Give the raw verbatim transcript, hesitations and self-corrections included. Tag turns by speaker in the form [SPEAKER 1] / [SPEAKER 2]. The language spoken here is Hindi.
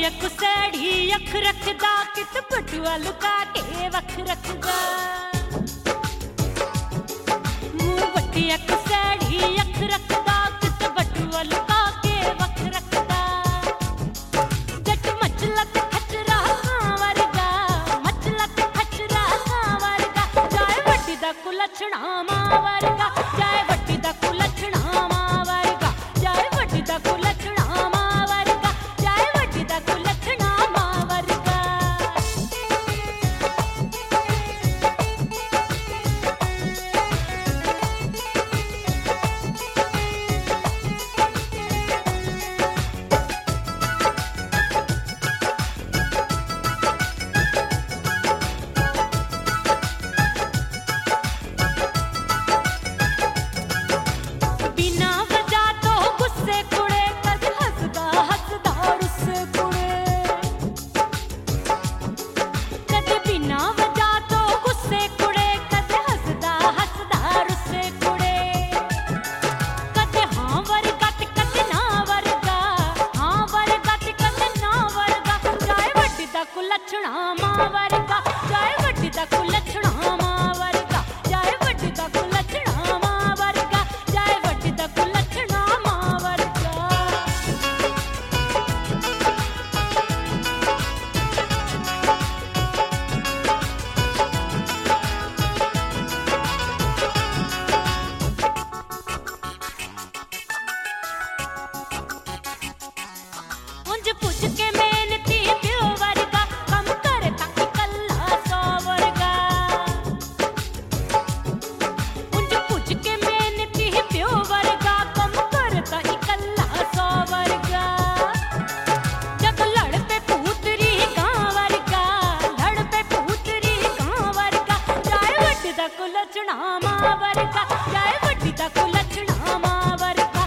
[SPEAKER 1] कुसैड़ी अख रखदा कित बटुआ लुका के वख रखदा मुंह वटिया कुसैड़ी अख रखदा कित बटुआ लुका के वख रखदा जट मचला ते खचरा खां वर्गा मचला ते खचरा खां वर्गा जाए वड्डी दा कुलछणा मां वर्गा जाए वड्डी दा कुलछणा मां वर्गा जाए वड्डी दा कुलछणा मां वर्गा जाए वड्डी दा कुलछणा मां वर्गा बिना वजह तो गुस्से कुड़े कद हसदा हसदा रुस्से कुड़े कद बिना वजह तो गुस्से कुड़े कद हसदा हसदा रुस्से कुड़े कद हां वर्गा ते कद ना वर्गा हां वर्गा ते कद ना वर्गा जाए वड्डी दा कुलछणा मां वर्गा जाए वड्डी दा कुलछणा मां वर्गा जाए वड्डी दा कुलछणा मां वर्गा जाए वड्डी दा कुलछणा मां वर्गा उंज पुज के मेहनती प्यो वर्गा कम करे ताकि कल्ला सौ वर्गा उंज पुज के मेहनती प्यो वर्गा कम करे ताकि कल्ला सौ वर्गा जग लड़ पे पूतरी गां वर्गा लड़ पे पूतरी गां वर्गा जाए वड्डी दा कुलछणा मां वर्गा जाए वड्डी दा कुलछणा मां वर्गा